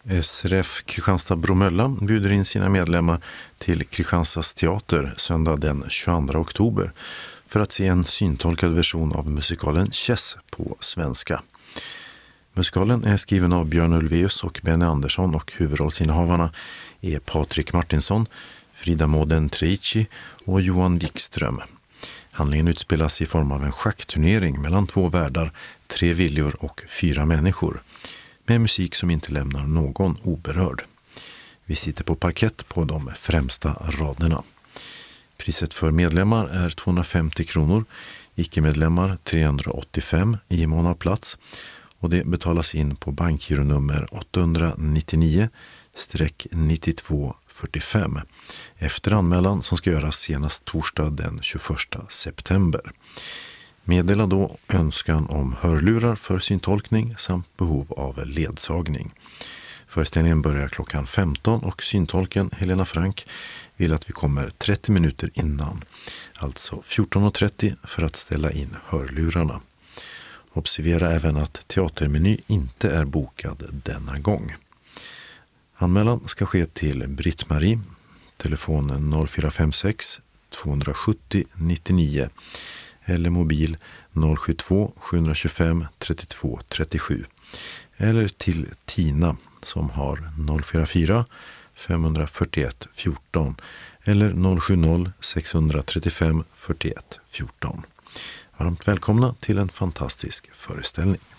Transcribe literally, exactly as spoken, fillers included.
S R F Kristianstad-Bromölla bjuder in sina medlemmar till Kristianstads teater söndag den tjugoandra oktober för att se en syntolkad version av musikalen Chess på svenska. Musikalen är skriven av Björn Ulvaeus och Benny Andersson och huvudrollsinnehavarna är Patrik Martinsson, Frida Måden Treici och Johan Wikström. Handlingen utspelas i form av en schackturnering mellan två världar, tre viljor och fyra människor, med musik som inte lämnar någon oberörd. Vi sitter på parkett på de främsta raderna. Priset för medlemmar är tvåhundrafemtio kronor, icke-medlemmar trehundraåttiofem i månadsplats och det betalas in på bankgironummer åttahundranittionio nittiotvå fyrtiofem efter anmälan som ska göras senast torsdag den tjugoförsta september. Meddela då önskan om hörlurar för syntolkning samt behov av ledsagning. Föreställningen börjar klockan femton och syntolken Helena Frank vill att vi kommer trettio minuter innan, alltså fjorton trettio för att ställa in hörlurarna. Observera även att teatermeny inte är bokad denna gång. Anmälan ska ske till Britt-Marie, telefon noll fyra fem sex tvåhundrasjuttio nittionio eller mobil noll sju två sjuhundratjugofem trettiotvå trettiosju eller till Tina som har noll fyra fyra femhundrafyrtioett fjorton eller noll sju noll sexhundratrettiofem fyrtioett fjorton. Varmt välkomna till en fantastisk föreställning.